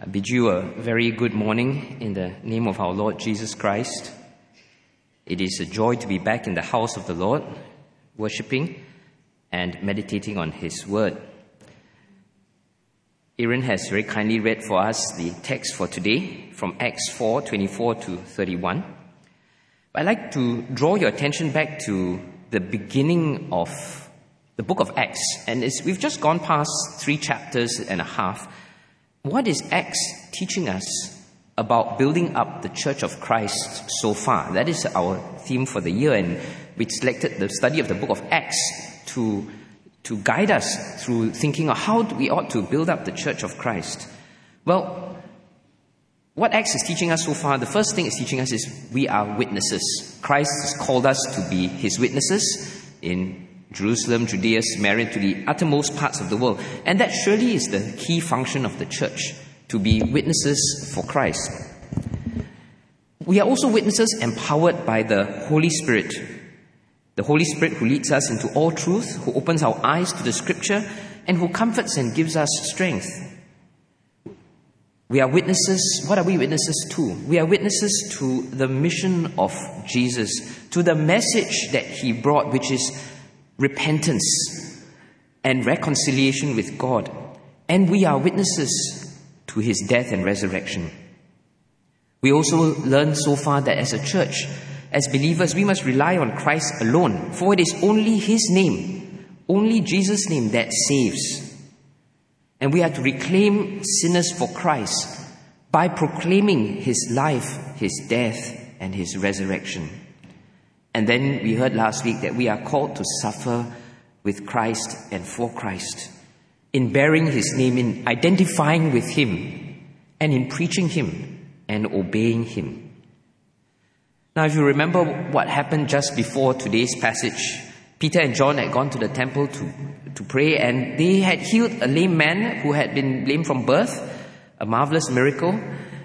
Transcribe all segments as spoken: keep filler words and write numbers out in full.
bid you a very good morning in the name of our Lord Jesus Christ. It is a joy to be back in the house of the Lord, worshipping and meditating on His Word. Aaron has very kindly read for us the text for today from Acts four, twenty-four to thirty-one. I'd like to draw your attention back to the beginning of the book of Acts. And it's, we've just gone past three chapters and a half. What is Acts teaching us about building up the Church of Christ so far? That is our theme for the year, and we selected the study of the book of Acts to, to guide us through thinking of how we ought to build up the Church of Christ. Well, what Acts is teaching us so far, the first thing it's teaching us is we are witnesses. Christ has called us to be His witnesses in Jerusalem, Judea, Samaria, to the uttermost parts of the world. And that surely is the key function of the church, to be witnesses for Christ. We are also witnesses empowered by the Holy Spirit. The Holy Spirit who leads us into all truth, who opens our eyes to the Scripture, and who comforts and gives us strength. We are witnesses. What are we witnesses to? We are witnesses to the mission of Jesus, to the message that He brought, which is repentance and reconciliation with God. And we are witnesses to His death and resurrection. We also learned so far that as a church, as believers, we must rely on Christ alone, for it is only His name, only Jesus' name that saves. And we are to reclaim sinners for Christ by proclaiming His life, His death, and His resurrection. And then we heard last week that we are called to suffer with Christ and for Christ, in bearing His name, in identifying with Him, and in preaching Him and obeying Him. Now, if you remember what happened just before today's passage, Peter and John had gone to the temple to, to pray, and they had healed a lame man who had been lame from birth, a marvelous miracle.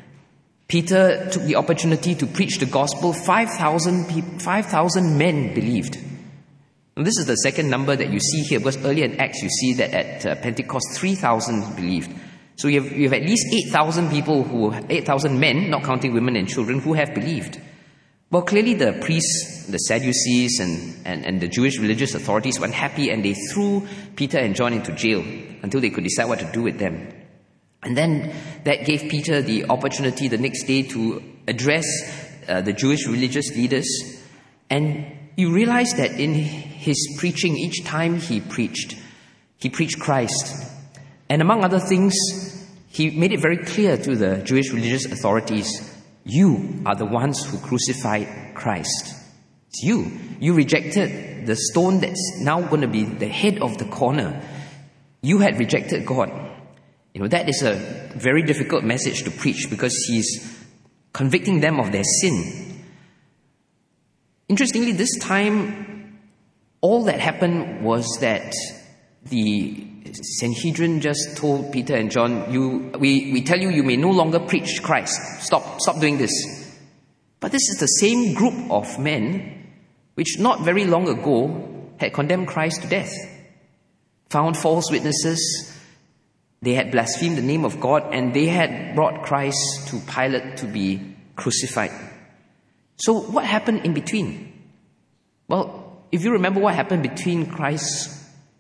Peter took the opportunity to preach the gospel. five thousand people, five thousand men believed. And this is the second number that you see here, because earlier in Acts you see that at uh, Pentecost three thousand believed. So you have, you have at least eight thousand people, who eight thousand men, not counting women and children, who have believed. Well, clearly the priests, the Sadducees, and, and, and the Jewish religious authorities were unhappy, and they threw Peter and John into jail until they could decide what to do with them. And then that gave Peter the opportunity the next day to address uh, the Jewish religious leaders. And you realize that in his preaching, each time he preached, he preached Christ. And among other things, he made it very clear to the Jewish religious authorities, you are the ones who crucified Christ. It's you. You rejected the stone that's now going to be the head of the corner. You had rejected God. You know, that is a very difficult message to preach, because he's convicting them of their sin. Interestingly, this time, all that happened was that the Sanhedrin just told Peter and John, "You, we, we tell you, you may no longer preach Christ. Stop, stop doing this." But this is the same group of men which not very long ago had condemned Christ to death, found false witnesses. They had blasphemed the name of God, and they had brought Christ to Pilate to be crucified. So what happened in between? Well, if you remember what happened between Christ's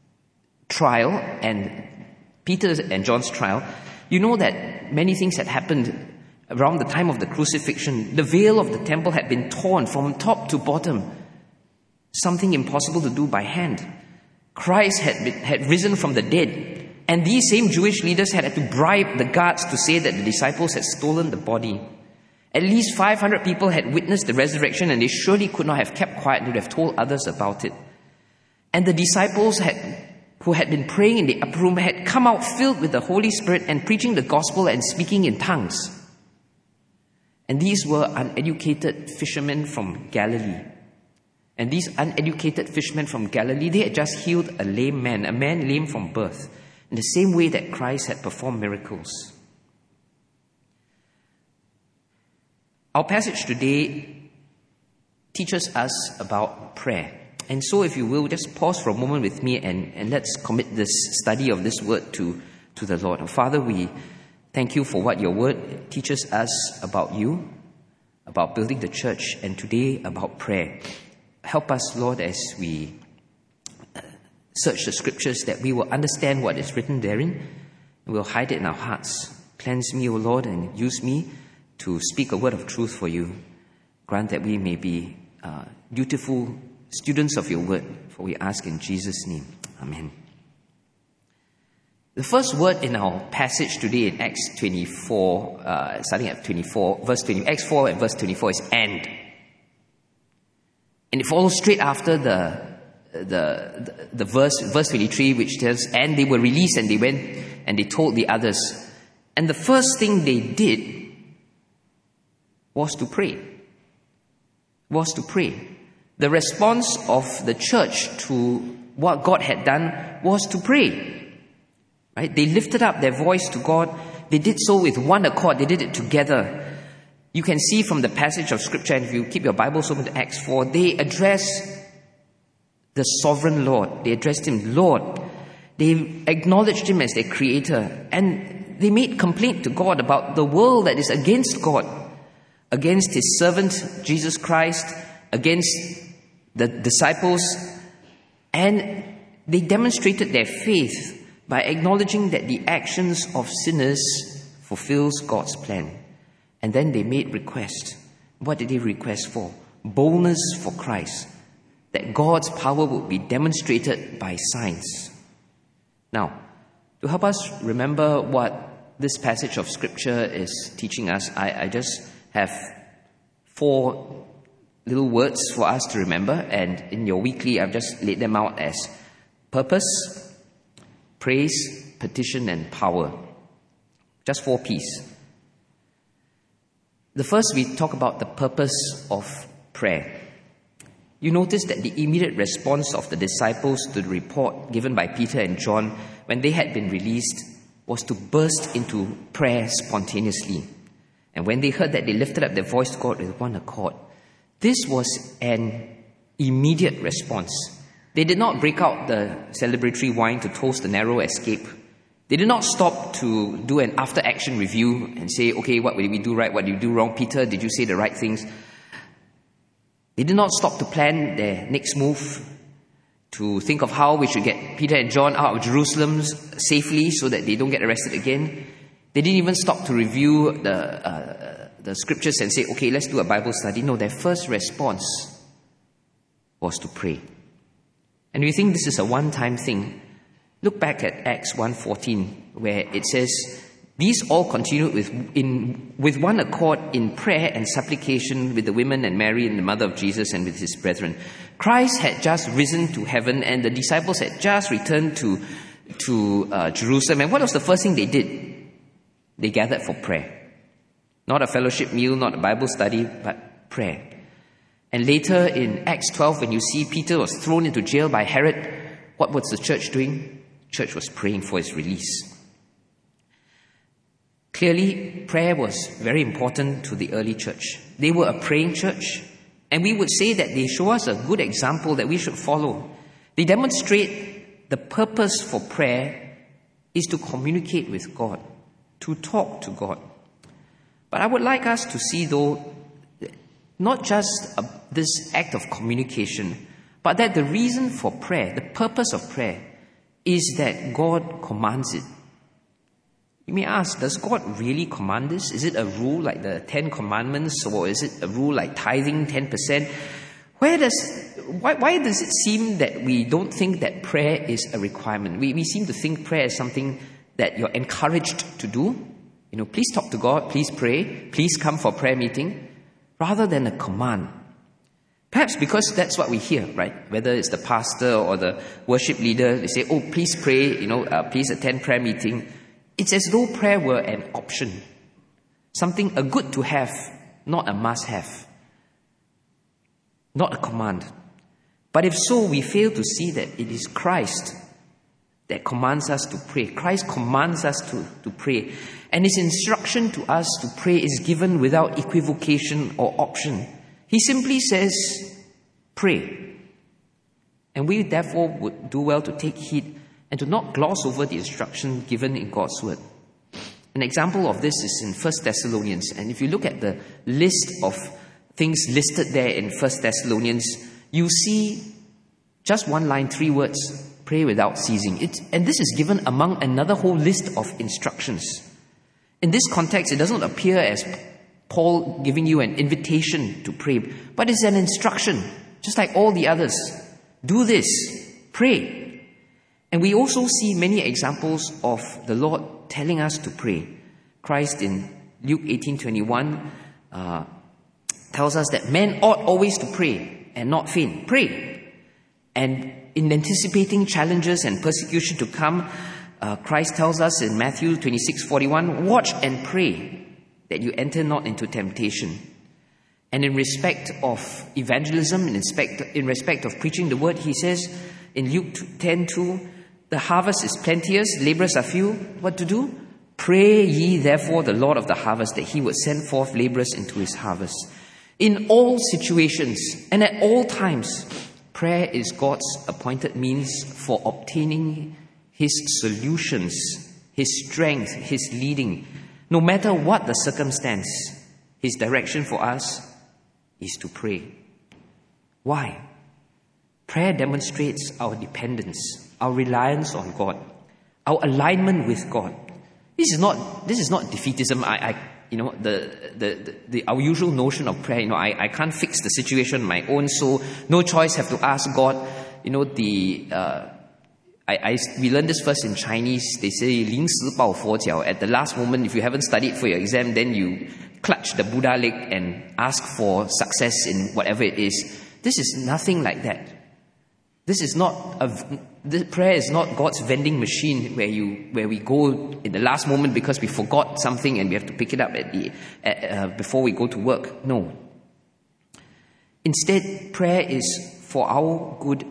trial and Peter's and John's trial, you know that many things had happened around the time of the crucifixion. The veil of the temple had been torn from top to bottom, something impossible to do by hand. Christ had, been, had risen from the dead. And these same Jewish leaders had had to bribe the guards to say that the disciples had stolen the body. At least five hundred people had witnessed the resurrection, and they surely could not have kept quiet. They would have told others about it. And the disciples had, who had been praying in the upper room, had come out filled with the Holy Spirit and preaching the gospel and speaking in tongues. And these were uneducated fishermen from Galilee. And these uneducated fishermen from Galilee, they had just healed a lame man, a man lame from birth, in the same way that Christ had performed miracles. Our passage today teaches us about prayer. And so if you will, just pause for a moment with me and, and let's commit this study of this word to, to the Lord. Oh, Father, we Thank you for what your word teaches us about you, about building the church, and today about prayer. Help us, Lord, as we search the scriptures, that we will understand what is written therein, and we'll hide it in our hearts. Cleanse me, O Lord, and use me to speak a word of truth for you. Grant that we may be uh, dutiful students of your word, for we ask in Jesus' name. Amen. The first word in our passage today in Acts twenty-four, uh, starting at twenty-four, verse twenty, Acts four and verse twenty-four is "and." And it follows straight after the, the, the, the verse, verse twenty-three, which tells, "And they were released and they went and they told the others." And the first thing they did was to pray. Was to pray. The response of the church to what God had done was to pray. Right? They lifted up their voice to God. They did so with one accord. They did it together. You can see from the passage of Scripture, and if you keep your Bibles open to Acts four, they address the sovereign Lord. They addressed Him, Lord. They acknowledged Him as their Creator. And they made complaint to God about the world that is against God, against His servant, Jesus Christ, against the disciples. And they demonstrated their faith by acknowledging that the actions of sinners fulfills God's plan. And then they made request. What did they request for? Boldness for Christ. That God's power would be demonstrated by signs. Now, to help us remember what this passage of Scripture is teaching us, I, I just have four little words for us to remember. And in your weekly, I've just laid them out as purpose, praise, petition, and power. Just four P's. The first, we talk about the purpose of prayer. You notice that the immediate response of the disciples to the report given by Peter and John when they had been released was to burst into prayer spontaneously. And when they heard that, they lifted up their voice to God with one accord. This was an immediate response. They did not break out the celebratory wine to toast the narrow escape. They did not stop to do an after-action review and say, okay, what did we do right? What did we do wrong? Peter, did you say the right things? They did not stop to plan their next move, to think of how we should get Peter and John out of Jerusalem safely so that they don't get arrested again. They didn't even stop to review the, uh, the scriptures and say, okay, let's do a Bible study. No, their first response was to pray. And we think this is a one-time thing. Look back at Acts one fourteen, where it says, "These all continued with in with one accord in prayer and supplication with the women and Mary and the mother of Jesus and with his brethren." Christ had just risen to heaven, and the disciples had just returned to to uh, Jerusalem. And what was the first thing they did? They gathered for prayer. Not a fellowship meal, not a Bible study, but prayer. And later in Acts twelve, when you see Peter was thrown into jail by Herod, what was the church doing? The church was praying for his release. Clearly, prayer was very important to the early church. They were a praying church, and we would say that they show us a good example that we should follow. They demonstrate the purpose for prayer is to communicate with God, to talk to God. But I would like us to see, though, not just a, this act of communication, but that the reason for prayer, the purpose of prayer, is that God commands it. You may ask, does God really command this? Is it a rule like the Ten Commandments, or is it a rule like tithing ten percent? Where does, why, why does it seem that we don't think that prayer is a requirement? We, we seem to think prayer is something that you're encouraged to do. You know, please talk to God, please pray, please come for prayer meeting, rather than a command. Perhaps because that's what we hear, right? Whether it's the pastor or the worship leader, they say, oh, please pray, you know, uh, please attend prayer meeting. It's as though prayer were an option. Something, a good to have, not a must have. Not a command. But if so, we fail to see that it is Christ that commands us to pray. Christ commands us to, to pray. And his instruction to us to pray is given without equivocation or option. He simply says, pray. And we therefore would do well to take heed and to not gloss over the instruction given in God's word. An example of this is in First Thessalonians. And if you look at the list of things listed there in First Thessalonians, you see just one line, three words: pray without ceasing. It, and this is given among another whole list of instructions. In this context, it doesn't appear as Paul giving you an invitation to pray, but it's an instruction, just like all the others. Do this, pray. And we also see many examples of the Lord telling us to pray. Christ in Luke eighteen twenty-one uh, tells us that men ought always to pray and not faint. Pray. And in anticipating challenges and persecution to come, uh, Christ tells us in Matthew twenty-six forty-one, watch and pray that you enter not into temptation. And in respect of evangelism, in respect, in respect of preaching the word, he says in Luke ten two, the harvest is plenteous, laborers are few. What to do? Pray ye therefore the Lord of the harvest, that he would send forth laborers into his harvest. In all situations and at all times, prayer is God's appointed means for obtaining his solutions, his strength, his leading. No matter what the circumstance, his direction for us is to pray. Why? Prayer demonstrates our dependence, our reliance on God, our alignment with God. This is not this is not defeatism. I, I you know the, the the the our usual notion of prayer. You know, I, I can't fix the situation on my own, so no choice, have to ask God. You know, the uh, I, I we learned this first in Chinese. They say 临时抱佛脚. At the last moment, if you haven't studied for your exam, then you clutch the Buddha leg and ask for success in whatever it is. This is nothing like that. This is not a, this prayer is not God's vending machine where you where we go in the last moment because we forgot something and we have to pick it up at the at, uh, before we go to work. No. Instead, prayer is for our good,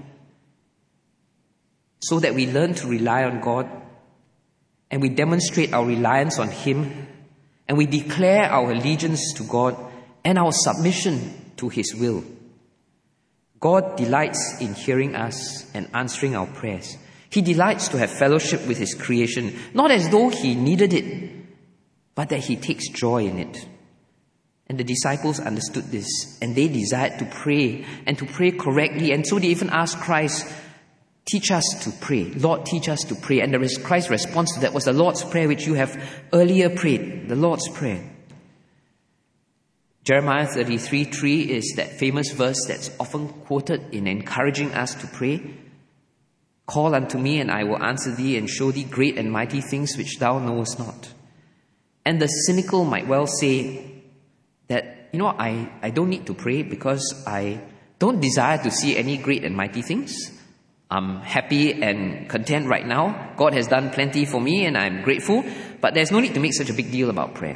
so that we learn to rely on God and we demonstrate our reliance on Him and we declare our allegiance to God and our submission to His will. God delights in hearing us and answering our prayers. He delights to have fellowship with His creation, not as though He needed it, but that He takes joy in it. And the disciples understood this, and they desired to pray, and to pray correctly, and so they even asked Christ, teach us to pray. Lord, teach us to pray. And the Christ's response to that was the Lord's Prayer, which you have earlier prayed, the Lord's Prayer. Jeremiah thirty-three three is that famous verse that's often quoted in encouraging us to pray. Call unto me, and I will answer thee, and show thee great and mighty things which thou knowest not. And the cynical might well say that, you know, I, I don't need to pray because I don't desire to see any great and mighty things. I'm happy and content right now. God has done plenty for me, and I'm grateful, but there's no need to make such a big deal about prayer.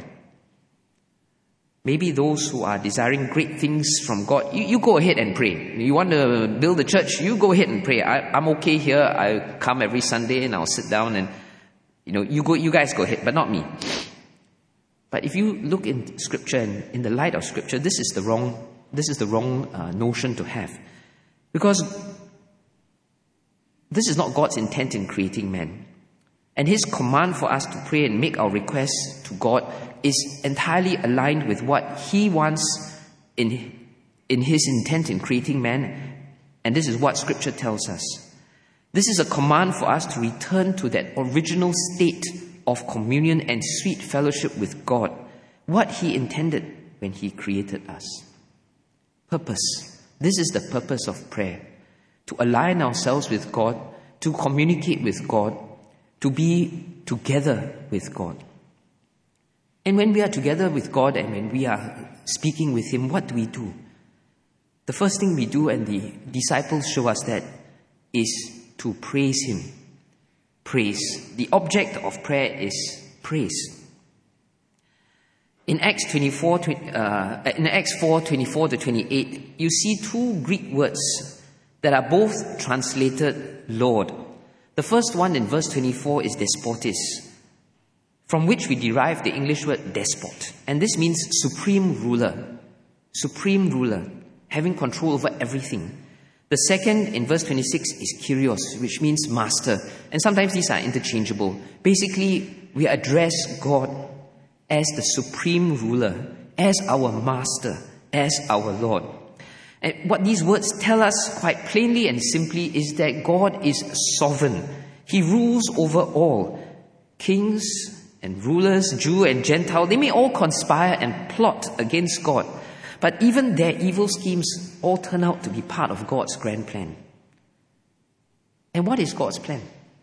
Maybe those who are desiring great things from God, you, you go ahead and pray. You want to build a church, you go ahead and pray. I, I'm okay here. I come every Sunday and I'll sit down and, you know, you go. You guys go ahead, but not me. But if you look in Scripture and in the light of Scripture, this is the wrong. This is the wrong uh, notion to have, because this is not God's intent in creating man, and His command for us to pray and make our requests to God is entirely aligned with what He wants in, in His intent in creating man. And this is what Scripture tells us. This is a command for us to return to that original state of communion and sweet fellowship with God, what He intended when He created us. Purpose. This is the purpose of prayer. To align ourselves with God, to communicate with God, to be together with God. And when we are together with God and when we are speaking with Him, what do we do? The first thing we do, and the disciples show us that, is to praise Him. Praise. The object of prayer is praise. In Acts twenty-four, uh, in Acts four twenty-four to twenty-eight, you see two Greek words that are both translated Lord. The first one in verse twenty-four is despotis, from which we derive the English word despot. And this means supreme ruler. Supreme ruler, having control over everything. The second, in verse twenty-six, is Kyrios, which means master. And sometimes these are interchangeable. Basically, we address God as the supreme ruler, as our master, as our Lord. And what these words tell us quite plainly and simply is that God is sovereign. He rules over all. Kings and rulers, Jew and Gentile, they may all conspire and plot against God. But even their evil schemes all turn out to be part of God's grand plan. And what is God's plan?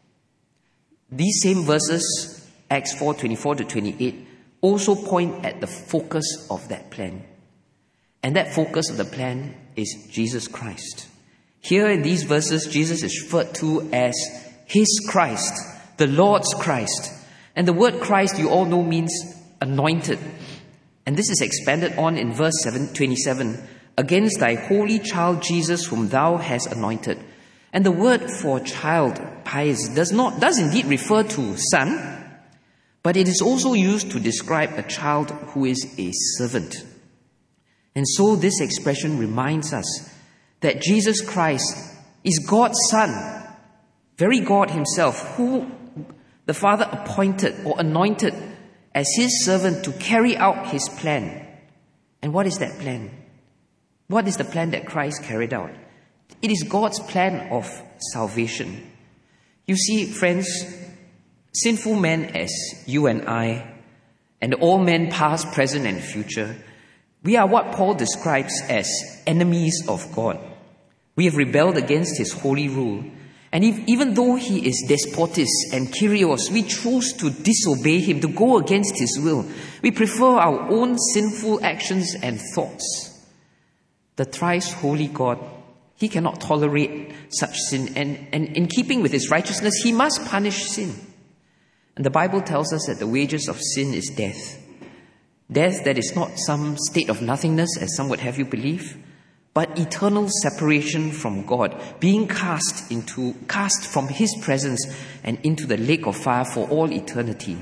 These same verses, Acts four, twenty-four to twenty-eight, also point at the focus of that plan. And that focus of the plan is Jesus Christ. Here in these verses, Jesus is referred to as His Christ, the Lord's Christ. And the word Christ, you all know, means anointed. And this is expanded on in verse twenty-seven. Against thy holy child Jesus, whom thou hast anointed. And the word for child, pais, does not does indeed refer to son, but it is also used to describe a child who is a servant. And so this expression reminds us that Jesus Christ is God's Son, very God Himself, who the Father appointed or anointed as His servant to carry out His plan. And what is that plan? What is the plan that Christ carried out? It is God's plan of salvation. You see, friends, sinful men as you and I, and all men past, present, and future, we are what Paul describes as enemies of God. We have rebelled against His holy rule. And if, even though He is despotis and Kyrios, we choose to disobey Him, to go against His will. We prefer our own sinful actions and thoughts. The thrice holy God, He cannot tolerate such sin. And, and in keeping with His righteousness, He must punish sin. And the Bible tells us that the wages of sin is death. Death that is not some state of nothingness, as some would have you believe, but eternal separation from God, being cast into cast from His presence and into the lake of fire for all eternity.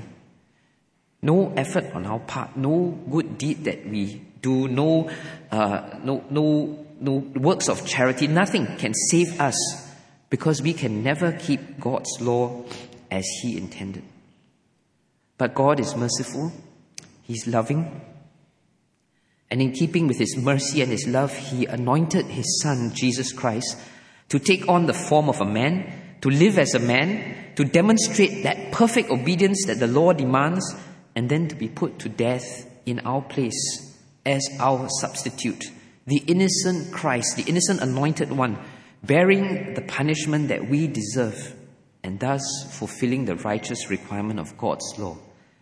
No effort on our part, no good deed that we do, no, uh, no, no, no works of charity, nothing can save us, because we can never keep God's law as He intended. But God is merciful. He's loving. And in keeping with His mercy and His love, He anointed His Son, Jesus Christ, to take on the form of a man, to live as a man, to demonstrate that perfect obedience that the law demands, and then to be put to death in our place as our substitute. The innocent Christ, the innocent anointed one, bearing the punishment that we deserve, and thus fulfilling the righteous requirement of God's law.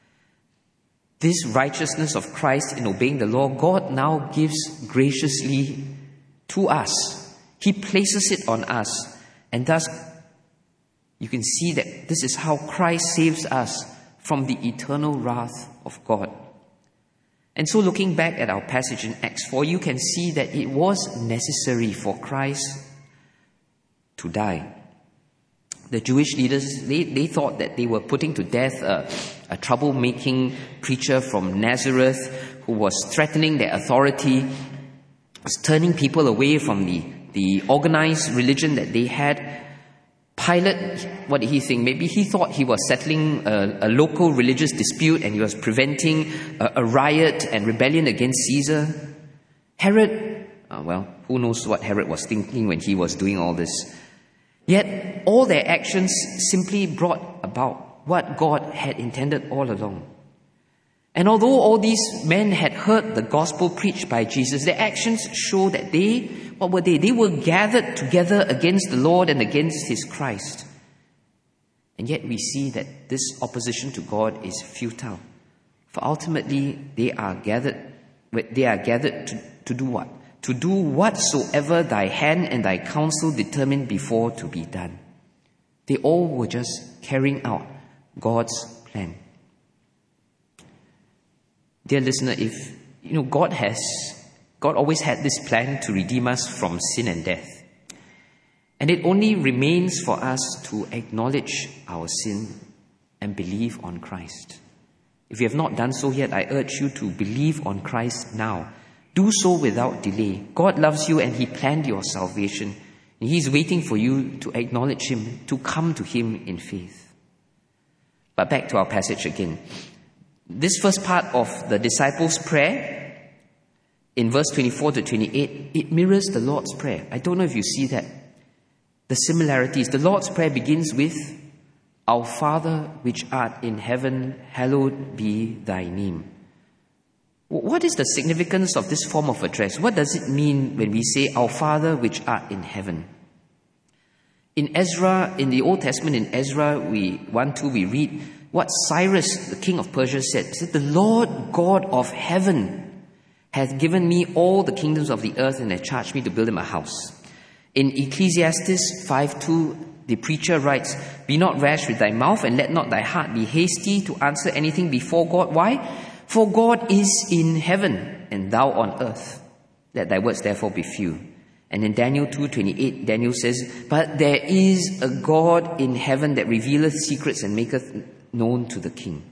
This righteousness of Christ in obeying the law, God now gives graciously to us. He places it on us. And thus, you can see that this is how Christ saves us from the eternal wrath of God. And so looking back at our passage in Acts four, you can see that it was necessary for Christ to die. The Jewish leaders, they, they thought that they were putting to death a, a troublemaking preacher from Nazareth who was threatening their authority, was turning people away from the, the organized religion that they had. Pilate, what did he think? Maybe he thought he was settling a, a local religious dispute and he was preventing a, a riot and rebellion against Caesar. Herod, uh, well, who knows what Herod was thinking when he was doing all this. Yet, all their actions simply brought about what God had intended all along. And although all these men had heard the gospel preached by Jesus, their actions show that they, what were they? They were gathered together against the Lord and against His Christ. And yet we see that this opposition to God is futile. For ultimately, they are gathered, they are gathered to, to do what? To do whatsoever thy hand and thy counsel determined before to be done. They all were just carrying out God's plan. Dear listener, if, you know, God has, God always had this plan to redeem us from sin and death. And it only remains for us to acknowledge our sin and believe on Christ. If you have not done so yet, I urge you to believe on Christ now. Do so without delay. God loves you and He planned your salvation. He's waiting for you to acknowledge Him, to come to Him in faith. But back to our passage again. This first part of the disciples' prayer, in verse twenty-four to twenty-eight, it mirrors the Lord's Prayer. I don't know if you see that. The similarities. The Lord's Prayer begins with, Our Father which art in heaven, hallowed be thy name. What is the significance of this form of address? What does it mean when we say, Our Father which art in heaven? In Ezra, in the Old Testament, in Ezra we one two, we read what Cyrus, the king of Persia, said. He said, The Lord God of heaven hath given me all the kingdoms of the earth and hath charged me to build him a house. In Ecclesiastes five two, the preacher writes, Be not rash with thy mouth, and let not thy heart be hasty to answer anything before God. Why? For God is in heaven, and thou on earth. Let thy words therefore be few. And in Daniel two twenty-eight, Daniel says, But there is a God in heaven that revealeth secrets and maketh known to the king.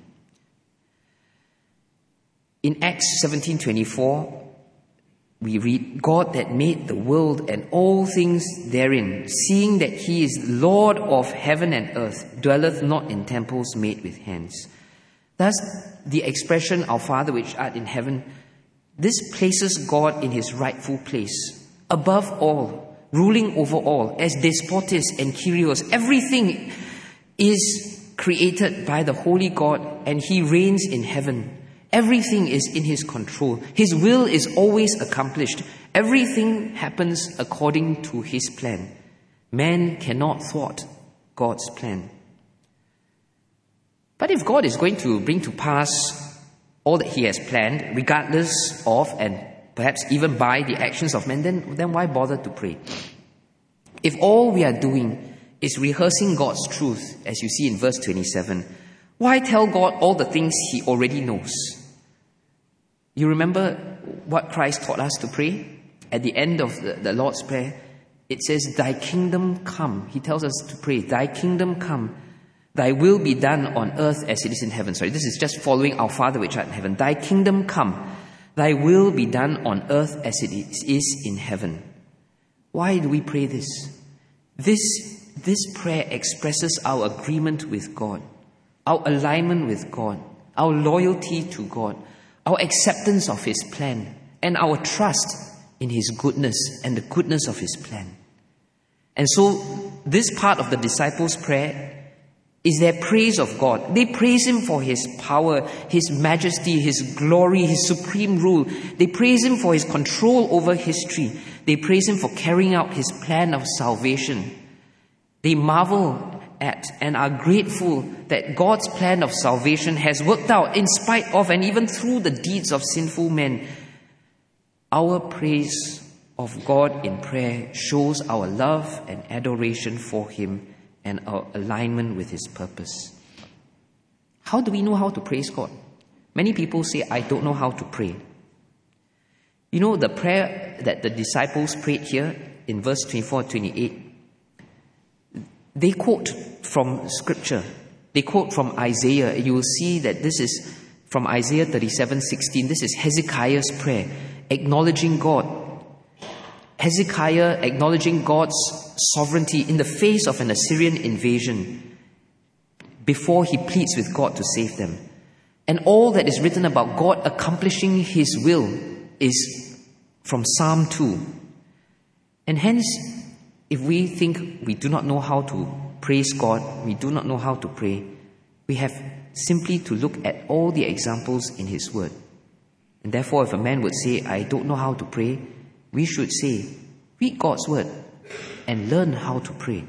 In Acts seventeen twenty-four, we read, God that made the world and all things therein, seeing that he is Lord of heaven and earth, dwelleth not in temples made with hands. Thus, the expression, Our Father which art in heaven, this places God in his rightful place, above all, ruling over all, as despotes and kyrios. Everything is created by the holy God, and he reigns in heaven. Everything is in his control. His will is always accomplished. Everything happens according to his plan. Man cannot thwart God's plan. But if God is going to bring to pass all that he has planned, regardless of and perhaps even by the actions of men, then, then why bother to pray? If all we are doing is rehearsing God's truth, as you see in verse twenty-seven, why tell God all the things he already knows? You remember what Christ taught us to pray? At the end of the, the Lord's Prayer, it says, Thy kingdom come. He tells us to pray, Thy kingdom come. Thy will be done on earth as it is in heaven. Sorry, this is just following Our Father which art in heaven. Thy kingdom come. Thy will be done on earth as it is in heaven. Why do we pray this? This, this prayer expresses our agreement with God, our alignment with God, our loyalty to God, our acceptance of his plan, and our trust in his goodness and the goodness of his plan. And so, this part of the disciples' prayer is their praise of God. They praise him for his power, his majesty, his glory, his supreme rule. They praise him for his control over history. They praise him for carrying out his plan of salvation. They marvel at and are grateful that God's plan of salvation has worked out in spite of and even through the deeds of sinful men. Our praise of God in prayer shows our love and adoration for him and our alignment with his purpose. How do we know how to praise God? Many people say, I don't know how to pray. You know, the prayer that the disciples prayed here in verse twenty-four to twenty-eight, they quote from Scripture. They quote from Isaiah. You will see that this is from Isaiah thirty-seven sixteen. This is Hezekiah's prayer, acknowledging God. Hezekiah acknowledging God's sovereignty in the face of an Assyrian invasion before he pleads with God to save them. And all that is written about God accomplishing his will is from Psalm two. And hence, if we think we do not know how to praise God, we do not know how to pray, we have simply to look at all the examples in his word. And therefore, if a man would say, I don't know how to pray, we should say, read God's word and learn how to pray.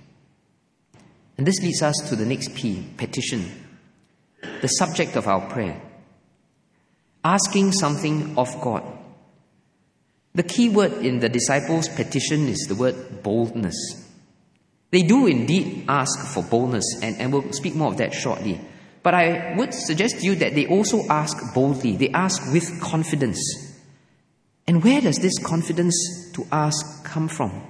And this leads us to the next P, petition, the subject of our prayer. Asking something of God. The key word in the disciples' petition is the word boldness. They do indeed ask for boldness, and, and we'll speak more of that shortly. But I would suggest to you that they also ask boldly. They ask with confidence. And where does this confidence to ask come from?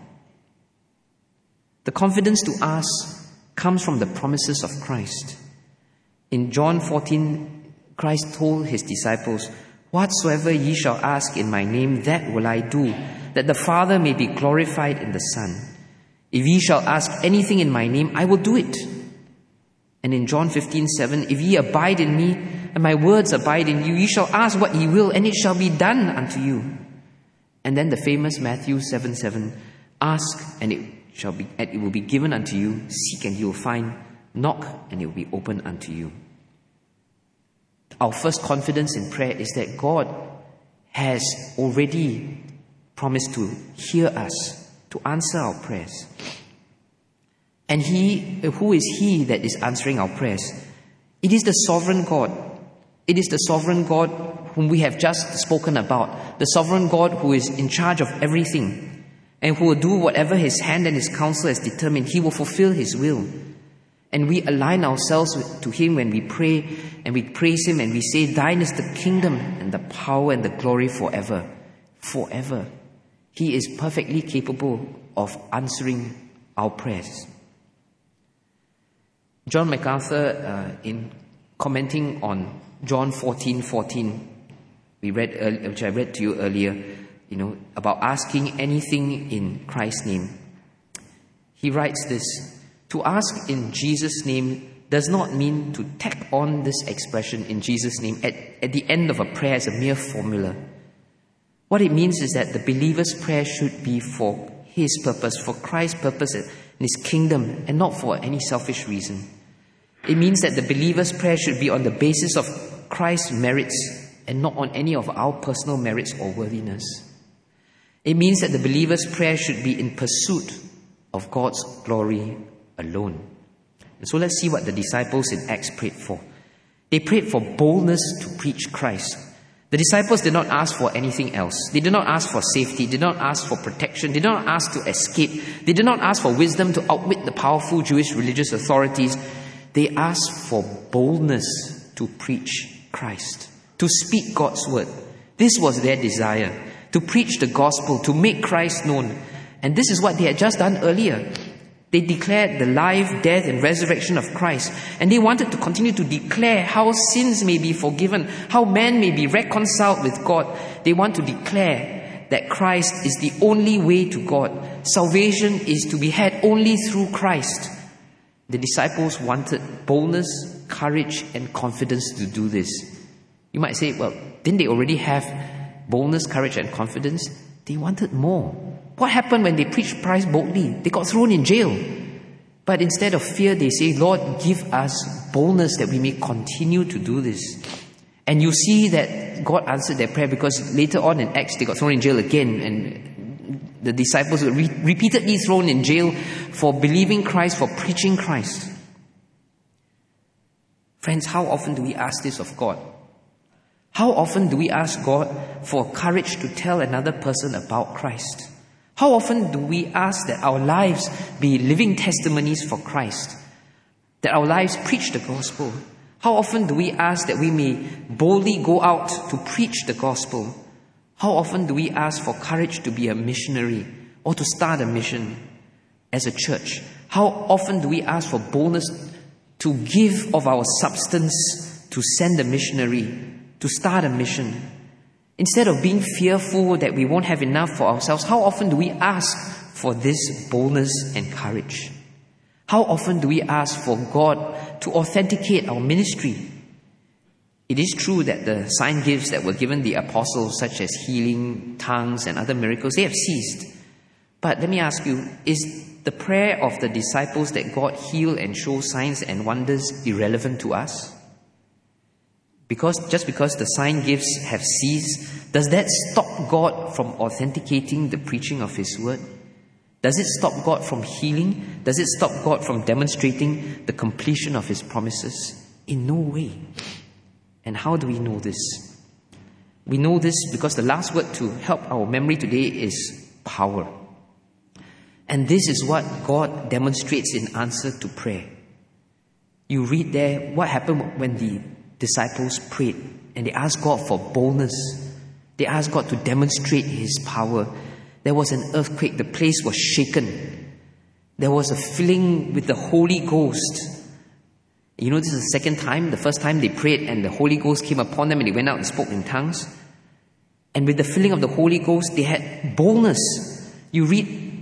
The confidence to ask comes from the promises of Christ. In John fourteen, Christ told his disciples, Whatsoever ye shall ask in my name, that will I do, that the Father may be glorified in the Son. If ye shall ask anything in my name, I will do it. And in John fifteen seven, if ye abide in me, and my words abide in you, ye shall ask what ye will, and it shall be done unto you. And then the famous Matthew seven seven, ask, and it shall be, and it will be given unto you. Seek, and you will find. Knock, and it will be opened unto you. Our first confidence in prayer is that God has already promised to hear us, to answer our prayers. And He, who is He that is answering our prayers? It is the sovereign God. It is the sovereign God whom we have just spoken about. The sovereign God who is in charge of everything and who will do whatever His hand and His counsel has determined. He will fulfill His will. And we align ourselves to Him when we pray and we praise Him and we say, thine is the kingdom and the power and the glory forever. Forever. He is perfectly capable of answering our prayers. John MacArthur, uh, in commenting on John fourteen fourteen, we read, uh, which I read to you earlier, you know, about asking anything in Christ's name. He writes this: to ask in Jesus' name does not mean to tack on this expression in Jesus' name at, at the end of a prayer as a mere formula. What it means is that the believer's prayer should be for His purpose, for Christ's purpose and His kingdom, and not for any selfish reason. It means that the believer's prayer should be on the basis of Christ's merits and not on any of our personal merits or worthiness. It means that the believer's prayer should be in pursuit of God's glory alone. And so let's see what the disciples in Acts prayed for. They prayed for boldness to preach Christ. The disciples did not ask for anything else. They did not ask for safety, did not ask for protection, did not ask to escape. They did not ask for wisdom to outwit the powerful Jewish religious authorities. They asked for boldness to preach Christ, to speak God's word. This was their desire, to preach the gospel, to make Christ known. And this is what they had just done earlier. They declared the life, death, and resurrection of Christ. And they wanted to continue to declare how sins may be forgiven, how man may be reconciled with God. They want to declare that Christ is the only way to God. Salvation is to be had only through Christ. The disciples wanted boldness, courage, and confidence to do this. You might say, well, didn't they already have boldness, courage, and confidence? They wanted more. What happened when they preached Christ boldly? They got thrown in jail. But instead of fear, they say, Lord, give us boldness that we may continue to do this. And you see that God answered their prayer, because later on in Acts, they got thrown in jail again. And the disciples were re- repeatedly thrown in jail for believing Christ, for preaching Christ. Friends, how often do we ask this of God? How often do we ask God for courage to tell another person about Christ? How often do we ask that our lives be living testimonies for Christ? That our lives preach the gospel? How often do we ask that we may boldly go out to preach the gospel? How often do we ask for courage to be a missionary or to start a mission as a church? How often do we ask for boldness to give of our substance to send a missionary, to start a mission? Instead of being fearful that we won't have enough for ourselves, how often do we ask for this boldness and courage? How often do we ask for God to authenticate our ministry? It is true that the sign gifts that were given the apostles, such as healing, tongues, and other miracles, they have ceased. But let me ask you, is the prayer of the disciples that God heal and show signs and wonders irrelevant to us? Because just because the sign gifts have ceased, does that stop God from authenticating the preaching of His word? Does it stop God from healing? Does it stop God from demonstrating the completion of His promises? In no way. And how do we know this? We know this because the last word to help our memory today is power. And this is what God demonstrates in answer to prayer. You read there what happened when the disciples prayed and they asked God for boldness. They asked God to demonstrate His power. There was an earthquake. The place was shaken. There was a filling with the Holy Ghost. You know, this is the second time. The first time they prayed and the Holy Ghost came upon them and they went out and spoke in tongues. And with the filling of the Holy Ghost, they had boldness. You read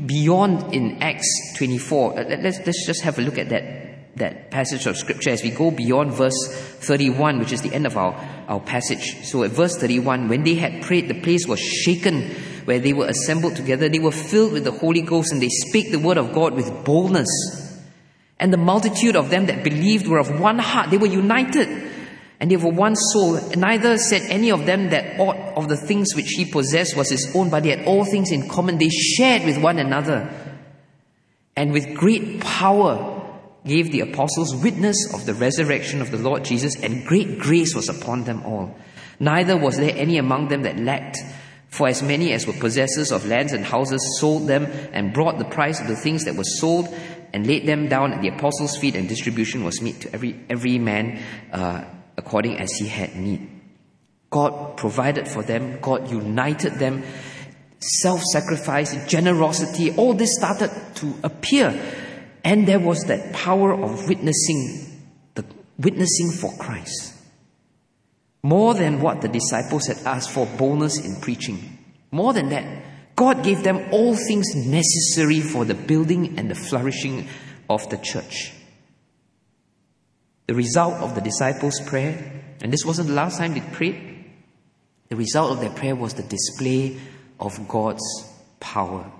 beyond in Acts twenty-four. Let's, let's just have a look at that, that passage of Scripture as we go beyond verse thirty-one, which is the end of our, our passage. So at verse thirty-one, when they had prayed, the place was shaken where they were assembled together. They were filled with the Holy Ghost, and they spake the word of God with boldness. And the multitude of them that believed were of one heart. They were united, and they were one soul. Neither said any of them that aught of the things which he possessed was his own, but they had all things in common. They shared with one another. And with great power gave the apostles witness of the resurrection of the Lord Jesus, and great grace was upon them all. Neither was there any among them that lacked. For as many as were possessors of lands and houses sold them, and brought the price of the things that were sold, and laid them down at the apostles' feet, and distribution was made to every every man uh, according as he had need. God provided for them. God united them. Self-sacrifice, generosity, all this started to appear. And there was that power of witnessing, the witnessing for Christ. More than what the disciples had asked for, boldness in preaching. More than that, God gave them all things necessary for the building and the flourishing of the church. The result of the disciples' prayer, and this wasn't the last time they prayed, the result of their prayer was the display of God's power.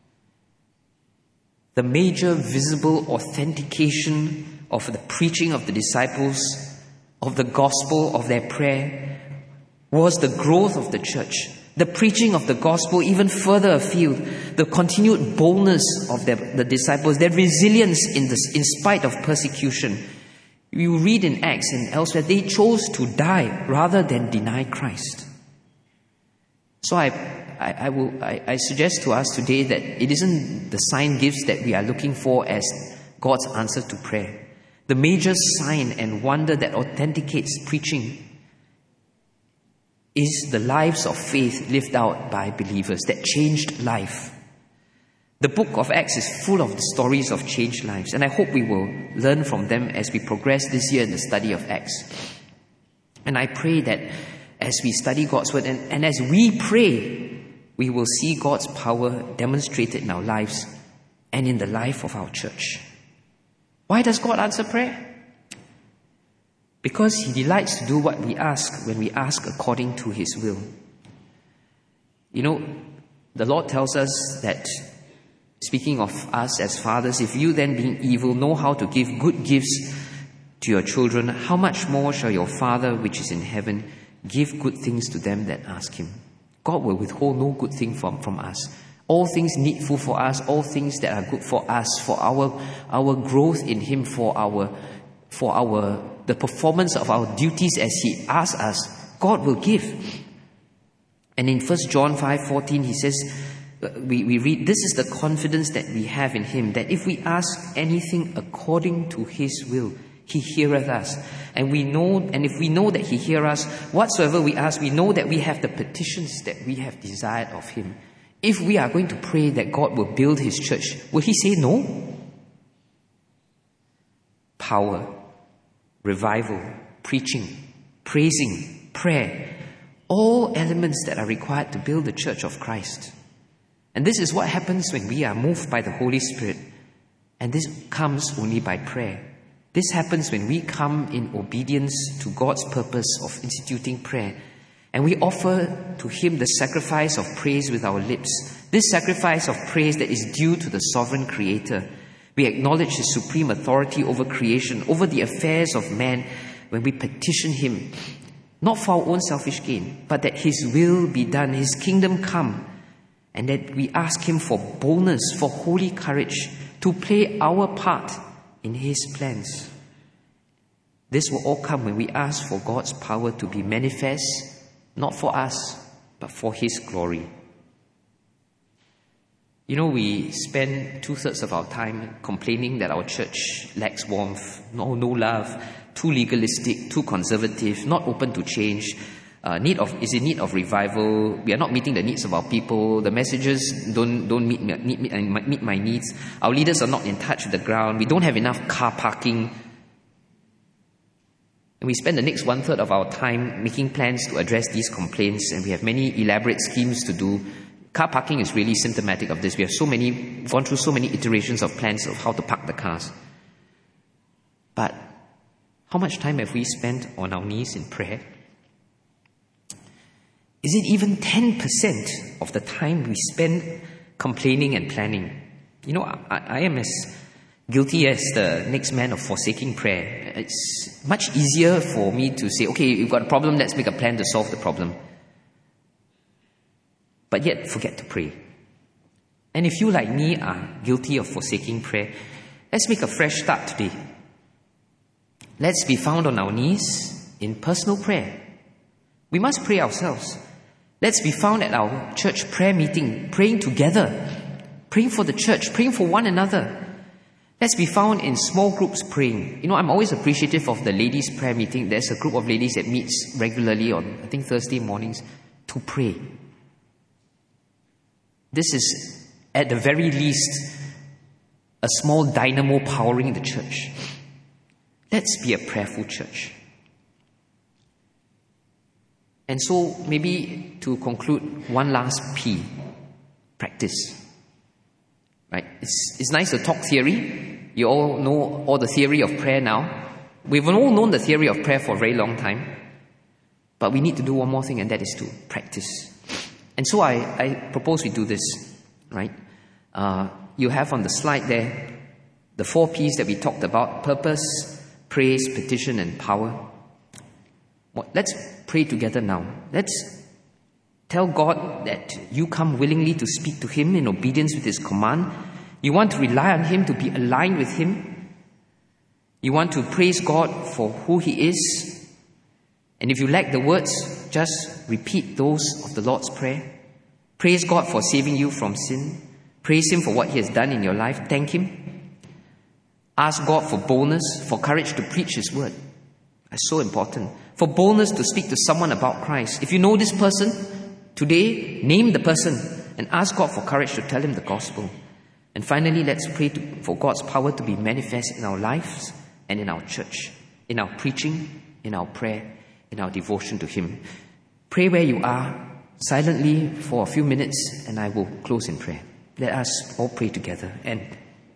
The major visible authentication of the preaching of the disciples, of the gospel, of their prayer, was the growth of the church. The preaching of the gospel even further afield, the continued boldness of their, the disciples, their resilience in, this, in spite of persecution. You read in Acts and elsewhere, they chose to die rather than deny Christ. So I, I, I will, I, I suggest to us today that it isn't the sign gifts that we are looking for as God's answer to prayer. The major sign and wonder that authenticates preaching is the lives of faith lived out by believers that changed life. The book of Acts is full of the stories of changed lives, and I hope we will learn from them as we progress this year in the study of Acts. And I pray that as we study God's word and, and as we pray, we will see God's power demonstrated in our lives and in the life of our church. Why does God answer prayer? Because He delights to do what we ask when we ask according to His will. You know, the Lord tells us that, speaking of us as fathers, if you then being evil know how to give good gifts to your children, how much more shall your Father which is in heaven give good things to them that ask Him? God will withhold no good thing from, from us. All things needful for us, all things that are good for us, for our our growth in Him, for our for our the performance of our duties as He asks us, God will give. And in First John five fourteen, He says, we, we read, this is the confidence that we have in Him, that if we ask anything according to His will, He heareth us. And we know, and if we know that He heareth us, whatsoever we ask, we know that we have the petitions that we have desired of Him. If we are going to pray that God will build His church, will He say no? Power, revival, preaching, praising, prayer, all elements that are required to build the church of Christ. And this is what happens when we are moved by the Holy Spirit. And this comes only by prayer. This happens when we come in obedience to God's purpose of instituting prayer. And we offer to Him the sacrifice of praise with our lips. This sacrifice of praise that is due to the sovereign Creator. We acknowledge His supreme authority over creation, over the affairs of man, when we petition Him, not for our own selfish gain, but that His will be done, His kingdom come, and that we ask Him for boldness, for holy courage, to play our part in His plans. This will all come when we ask for God's power to be manifest, not for us, but for His glory. You know, we spend two-thirds of our time complaining that our church lacks warmth, no, no love, too legalistic, too conservative, not open to change, uh, need of is in need of revival. We are not meeting the needs of our people. The messages don't don't meet meet, meet, meet my needs. Our leaders are not in touch with the ground. We don't have enough car parking. And we spend the next one-third of our time making plans to address these complaints, and we have many elaborate schemes to do Car parking is really symptomatic of this. We have so many, gone through so many iterations of plans of how to park the cars. But how much time have we spent on our knees in prayer? Is it even ten percent of the time we spend complaining and planning? You know, I, I am as guilty as the next man of forsaking prayer. It's much easier for me to say, okay, you've got a problem, let's make a plan to solve the problem. But yet forget to pray. And if you, like me, are guilty of forsaking prayer, let's make a fresh start today. Let's be found on our knees in personal prayer. We must pray ourselves. Let's be found at our church prayer meeting, praying together, praying for the church, praying for one another. Let's be found in small groups praying. You know, I'm always appreciative of the ladies' prayer meeting. There's a group of ladies that meets regularly on, I think, Thursday mornings to pray. This is, at the very least, a small dynamo powering the church. Let's be a prayerful church. And so, maybe to conclude, one last P, practice. Right? It's, it's nice to talk theory. You all know all the theory of prayer now. We've all known the theory of prayer for a very long time. But we need to do one more thing, and that is to practice. And so I, I propose we do this, right? Uh, you have on the slide there the four P's that we talked about: purpose, praise, petition, and power. Well, let's pray together now. Let's tell God that you come willingly to speak to Him in obedience with His command. You want to rely on Him to be aligned with Him. You want to praise God for who He is. And if you lack the words, just repeat those of the Lord's Prayer. Praise God for saving you from sin. Praise Him for what He has done in your life. Thank Him. Ask God for boldness, for courage to preach His word. That's so important. For boldness to speak to someone about Christ. If you know this person, today, name the person and ask God for courage to tell him the gospel. And finally, let's pray to, for God's power to be manifest in our lives and in our church, in our preaching, in our prayer, in our devotion to Him. Pray where you are, silently for a few minutes, and I will close in prayer. Let us all pray together. And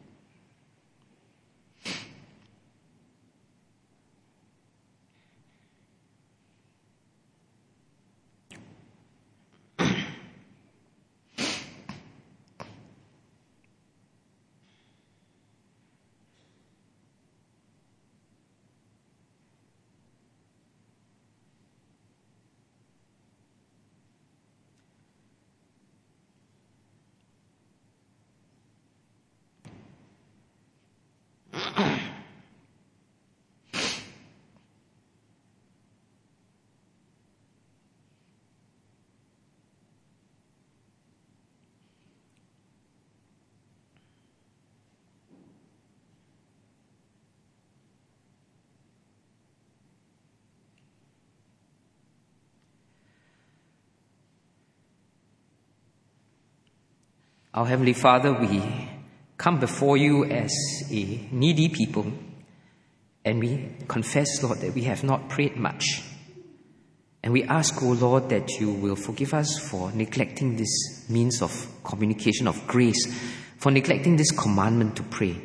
our Heavenly Father, we come before you as a needy people, and we confess, Lord, that we have not prayed much. And we ask, O Lord, that you will forgive us for neglecting this means of communication of grace, for neglecting this commandment to pray.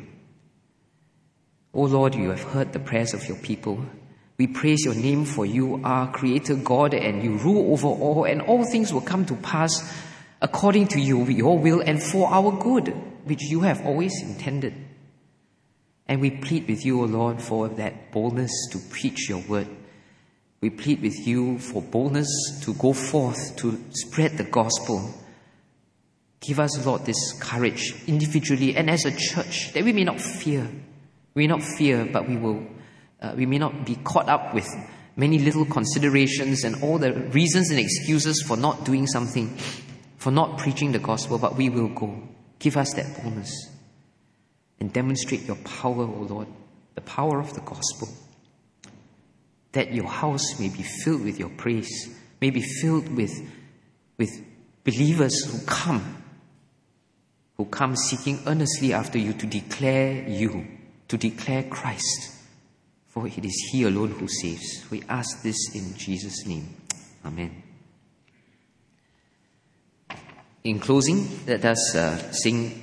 O Lord, you have heard the prayers of your people. We praise your name, for you are Creator God, and you rule over all, and all things will come to pass according to you, your will, and for our good, which you have always intended. And we plead with you, O Lord, for that boldness to preach your word. We plead with you for boldness to go forth, to spread the gospel. Give us, Lord, this courage individually and as a church, that we may not fear. We may not fear, but we will. Uh, we may not be caught up with many little considerations and all the reasons and excuses for not doing something, for not preaching the gospel, but we will go. Give us that boldness and demonstrate your power, O Lord, the power of the gospel, that your house may be filled with your praise, may be filled with, with believers who come, who come seeking earnestly after you to declare you, to declare Christ, for it is He alone who saves. We ask this in Jesus' name. Amen. In closing, let us uh, sing